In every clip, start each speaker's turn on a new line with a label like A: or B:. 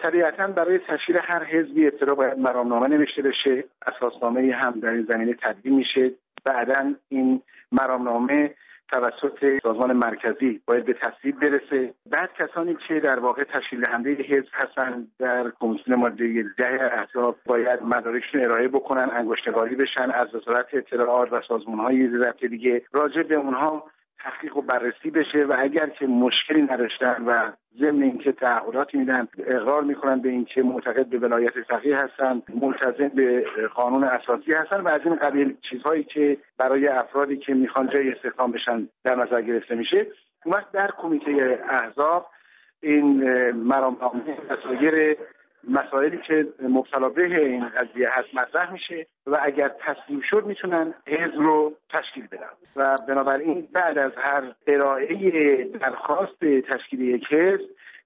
A: طبیعتاً برای تشکیل هر حزبی ابتدا باید مرامنامه نوشته بشه، اساسنامه هم در این زمینه تدوین میشه. بعداً این مرامنامه توسط سازمان مرکزی باید به تصویب برسه. بعد کسانی که در واقع تشکیل دهنده حزب هستن در کمیسیون ماده 10 احزاب باید مدارکشون ارائه بکنن، انگشت‌نگاری بشن، از وزارت اطلاعات و سازمان‌های ضبط دیگه راجع به اونها تحقیق و بررسی بشه و اگر که مشکلی نداشتن و ضمن اینکه تعهداتی میدن اقرار میکنن به اینکه معتقد به ولایت فقیه هستن، ملتزم به قانون اساسی هستن و از این قبیل چیزهایی که برای افرادی که میخوان جای استخدام بشن در نظر گرفته میشه. اون وقت در کمیته احزاب این مرامنامه و سایر مسائلی که مبتلا به این قضیه هست مطرح میشه و اگر تصویب شد میتونن حزب رو تشکیل بدن و بنابراین بعد از هر ارائه درخواست تشکیل یک حزب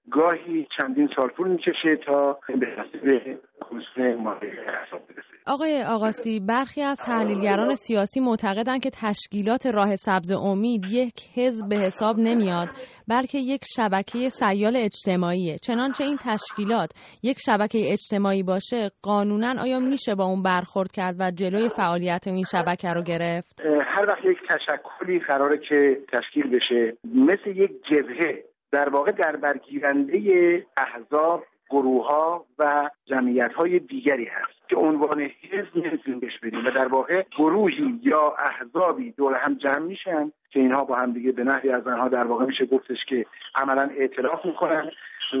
A: گاهی چندین سال طول میکشه تا به تصویب کمیسیون ماده احزاب برسه.
B: آقای آقاسی، برخی از تحلیلگران سیاسی معتقدند که تشکیلات راه سبز امید یک حزب به حساب نمیاد، بلکه یک شبکه سیال اجتماعیه. چنانچه این تشکیلات یک شبکه اجتماعی باشه، قانونا آیا میشه با اون برخورد کرد و جلوی فعالیت این شبکه رو گرفت؟
A: هر وقت یک تشکلی قراره که تشکیل بشه، مثل یک جبهه در واقع در برگیرنده احزاب، گروه‌ها و جمعیت‌های دیگری هست که عنوان حزب نمی‌تونیم بهش بدیم و در واقع گروهی یا احزابی دور هم جمع میشن که اینها با هم دیگه به نحوی از آنها در واقع میشه گفتش که عملاً ائتلاف میکنن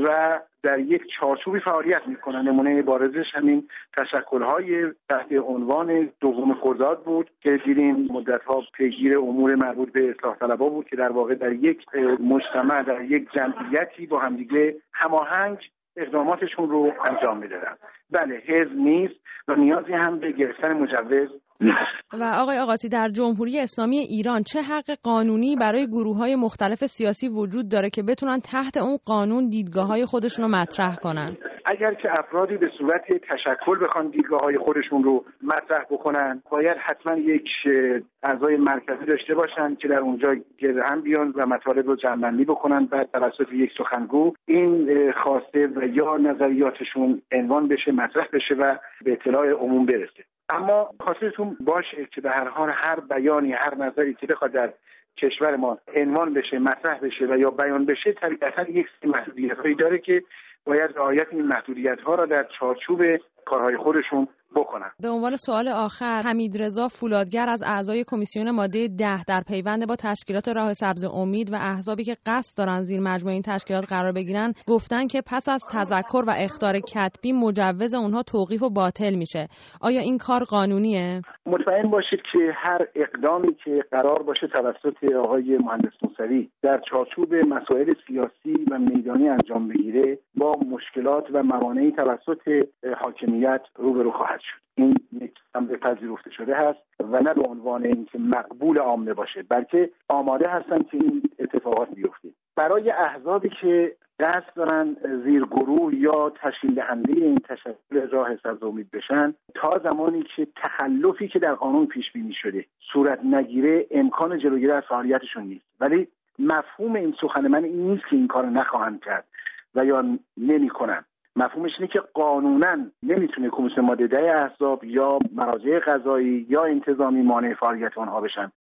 A: و در یک چارچوبی فعالیت میکنن. نمونه بارزش همین تشکل‌های تحت عنوان دوم خرداد بود که دیدیم مدت‌ها پیگیر امور مربوط به اصلاح طلبها بود که در واقع در یک مجتمع، در یک جمعیتی با هم دیگه هماهنگ اقداماتشون رو انجام میدادن. بله، حزب نیست و نیازی هم به گرفتن مجوز نیست.
B: و آقای آقاسی، در جمهوری اسلامی ایران چه حق قانونی برای گروه‌های مختلف سیاسی وجود داره که بتونن تحت اون قانون دیدگاه‌های خودشون رو مطرح کنن؟
A: اگر که افرادی به صورت تشکل بخوان دیدگاه‌های خودشون رو مطرح بکنن، باید حتما یک اعضای مرکزی داشته باشن که در اونجا گرد هم بیان و مطالب رو جمع‌بندی بکنن، بعد توسط یک سخنگو این خواسته و یا نظریاتشون عنوان بشه، مطرح بشه و به اطلاع عموم برسه. اما خاطرتون باشه که به هر حال هر بیانی، هر نظری که بخواد در کشور ما عنوان بشه، مطرح بشه و یا بیان بشه، طبیعتاً یک سری محدودیت‌هایی داره که باید رعایت این محدودیت‌ها را در چارچوب کارهای خودشون بکنن.
B: به عنوان سوال آخر، حمیدرضا فولادگر از اعضای کمیسیون ماده 10 در پیوند با تشکیلات راه سبز امید و احزابی که قصد دارن زیر مجموعه این تشکیلات قرار بگیرن گفتن که پس از تذکر و اخطار کتبی مجوز اونها توقیف و باطل میشه. آیا این کار قانونیه؟
A: مطمئن باشید که هر اقدامی که قرار باشه توسط آقای مهندس موسوی در چارچوب مسائل سیاسی و میدانی انجام بگیره با مشکلات و موانعی توسط حاکمیت روبرو خواهد شد. این یک امر پذیرفته شده هست و نه به عنوان اینکه مقبول عامه باشه، بلکه آماده هستن که این اتفاقات بیفته. برای احزابی که قصد دارن زیر گروه یا تشکیل دهنده این تشکل راه سبز امید بشن، تا زمانی که تخلفی که در قانون پیش بینی شده صورت نگیره امکان جلوگیری از فعالیتشون نیست. ولی مفهوم این سخن من این نیست که این کارو نخواهند کرد و یا نمی‌کنن. مفهومش اینه که قانونا نمیتونه کمیسیون ماده 10 احزاب یا مراجع قضایی یا انتظامی مانع فعالیت آنها بشن.